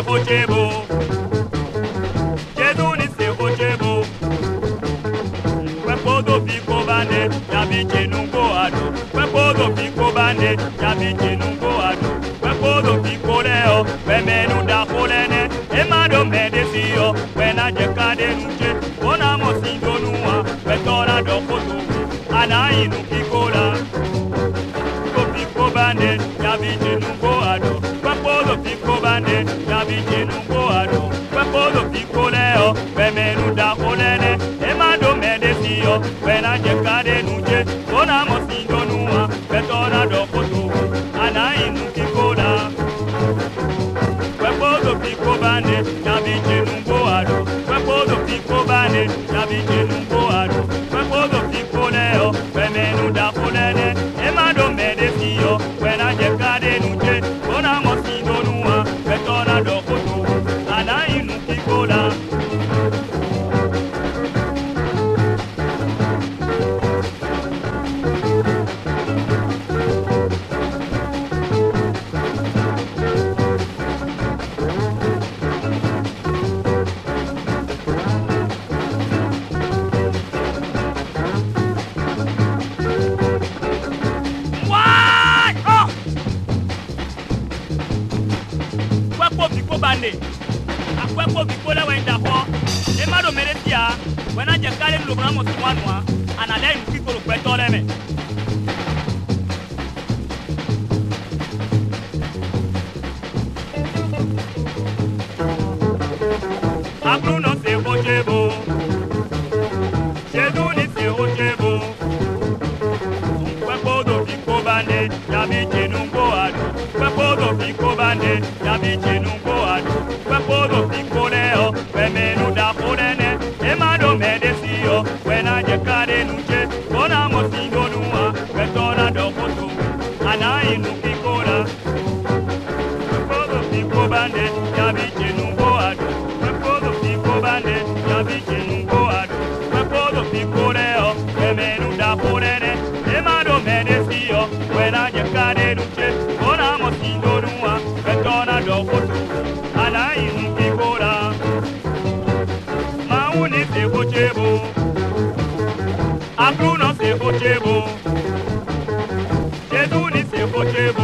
ochebo. Jesu ni se ochebo. Kwekodo fiko bande, yabi chenungo ado. Kwekodo fiko bande, yabi chenungo ado. Kwekodo fiko leo, wemenu da kolene. Emado medesio, wena jekade nuche. Ona mosindo nuwa, wetora do koto. Ana inu fikola. Fiko bande, yabi chenungo ado. Kwekodo fiko bande, yabi chenungo ado. Kwekodo fiko leo, wemenu da kolene. Emado medesio, wena jekade nuche. Ona mosindo nuwa, wetora do koto. Ana inu fikola. Kwekodo fiko bande, yabi chenungo ado. Kwekodo fiko bande, yabi chenungo ado. Kwekodo fiko leo, wemenu da kolene. Emado medesio, wena jekade nuche. Ona mosindo nuwa, wetora do koto. Ana inu fikola. Akwepo bikole wenda ho emado meretia wena jekale lobra mo twanwa anale nkiko kwetole me Abruno se ochebo Jesu ni se ochebo Kwepo do biko bande yabi chenungo ado Kwepo do biko bande yabi chenungo ado Kwekodo fiko leo, wemenu da kolene. Emado medesio, wena jekade nuche. Kona mosindo nuwa, wetora do koto. Ana inu fikola. Kwekodo fiko bande, yabi chenungo ado. Kwekodo fiko bande, yabi chenungo ado. Kwekodo fiko leo, wemenu da kolene. Emado medesio, wena jekade nuche. Kona mosindo nuwa, wetora do koto. Ana inu fikola. Mauni se ochebo. Abruno se ochebo. Jesu ni se ochebo.